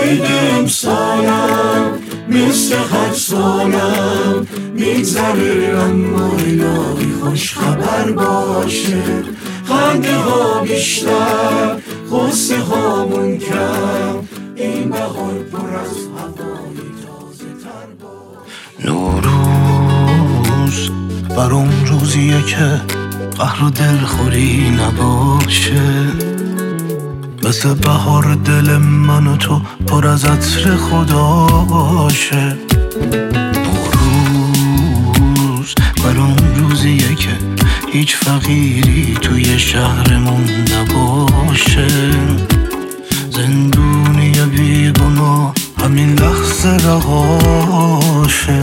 عید امسالم مثل هر سالم میگذره، اما الهی خوش خبر باشه. خنده ها بیشتر، غصه هامون کم، این بهار پر از هوای تازه تر باشه. نوروز برام روزیه که قهر و دلخوری نباشه، مثل بهار دل من و تو پر از عطر خداشه. نوروز برام روزیه که هیچ فقیری توی شهرمون نباشه، زندونی بیگناه همین لحظه رهاشه.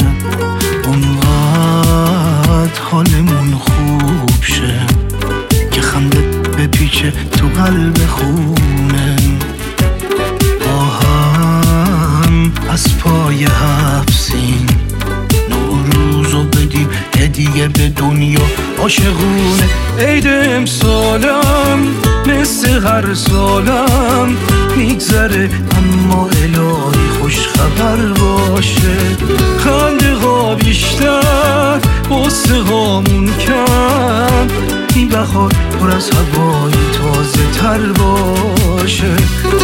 اونقدر حالمون خوب شه که خنده بپیچه تو قلب خونه، با هم از پای حبسین نوروزو بدیم هدیه به دنیا عاشقونه. عید امسالم مثل هر سالم میگذره، اما الهی خوش خبر باشه. خنده ها بیشتر، غصه هامون کم، این بهار پر از هوای تازه تر باشه.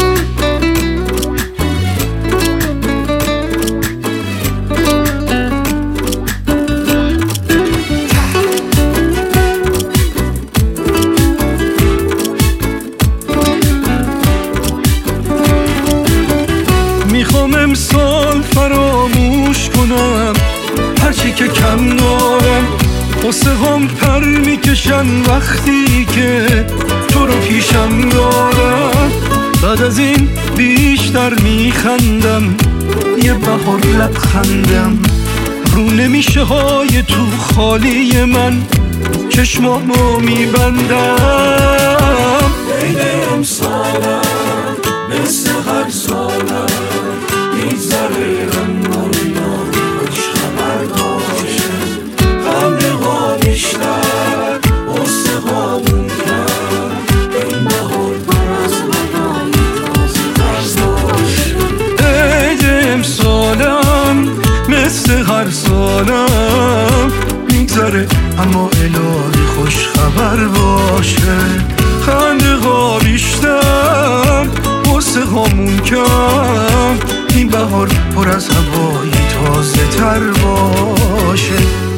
میخوام امسال فراموش کنم هرچی که کم دارم، قصه هم پر میکشن وقتی که تو رو پیشم دارم. بعد از این بیشتر میخندم، یه بهار لبخندم رو نمیشه های تو خالی من، چشمامو میبندم. عید امسالم مثل هر سالم میگذره، اما الهی خوش خبر باشه. خنده ها بیشتر، غصه هامون کم، این بهار پر از هوای تازه تر باشه. عید امسالم مثل هر سالم میگذره، اما الهی خوش خبر باشه. خنده ها بیشتر، غصه هامون کم، این بهار پر از هوای تازه تر باشه.